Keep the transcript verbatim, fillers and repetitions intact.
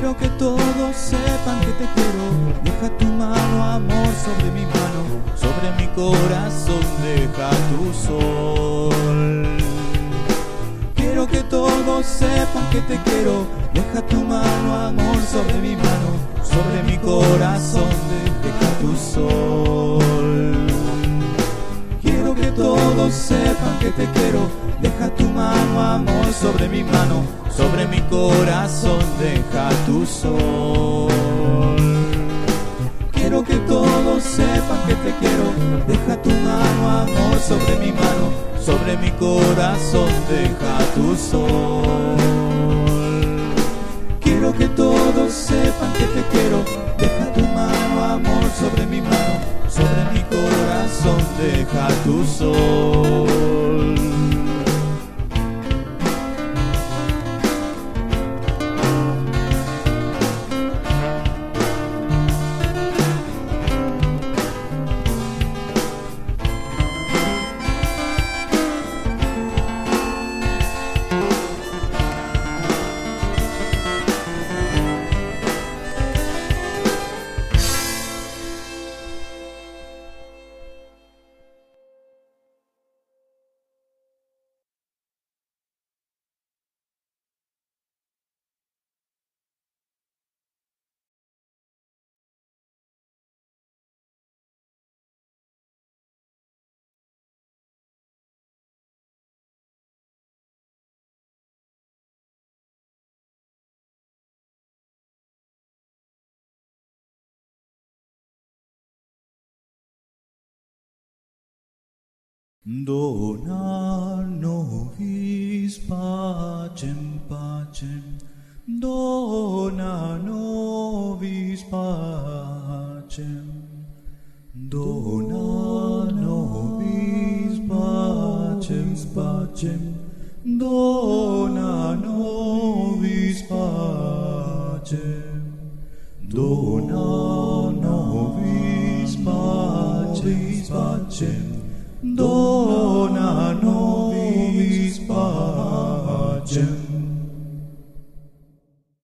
Quiero que todos sepan que te quiero. Deja tu mano, amor, sobre mi mano, sobre mi corazón, deja tu sol. Quiero que todos sepan que te quiero. Deja tu mano, amor, sobre mi mano, sobre mi corazón, deja tu sol. Quiero que todos sepan que te quiero. Deja tu mano, amor, sobre mi mano, sobre mi corazón, deja tu sol. Quiero que todos sepan que te quiero. Deja tu mano, amor, sobre mi mano, sobre mi corazón, deja tu sol. Quiero que todos sepan que te quiero. Deja tu mano, amor, sobre mi mano, sobre mi corazón, deja tu sol. Dona nobis pacem, pacem, dona nobis pacem, dona nobis pacem, pacem, dona nobis pacem, dona